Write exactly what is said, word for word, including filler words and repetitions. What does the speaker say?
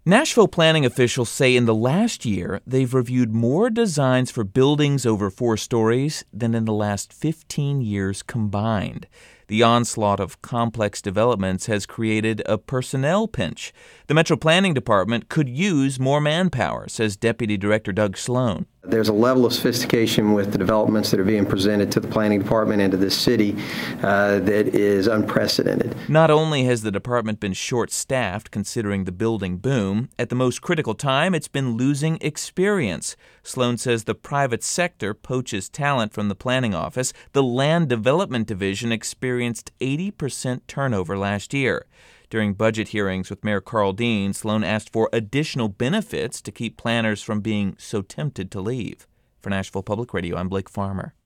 Nashville planning officials say in the last year they've reviewed more designs for buildings over four stories than in the last fifteen years combined. The onslaught of complex developments has created a personnel pinch. The Metro Planning Department could use more manpower, says Deputy Director Doug Sloan. There's a level of sophistication with the developments that are being presented to the planning department and to this city uh, that is unprecedented. Not only has the department been short-staffed considering the building boom, at the most critical time it's been losing experience. Sloan says the private sector poaches talent from the planning office. The Land Development Division experienced eighty percent turnover last year. During budget hearings with Mayor Carl Dean, Sloan asked for additional benefits to keep planners from being so tempted to leave. For Nashville Public Radio, I'm Blake Farmer.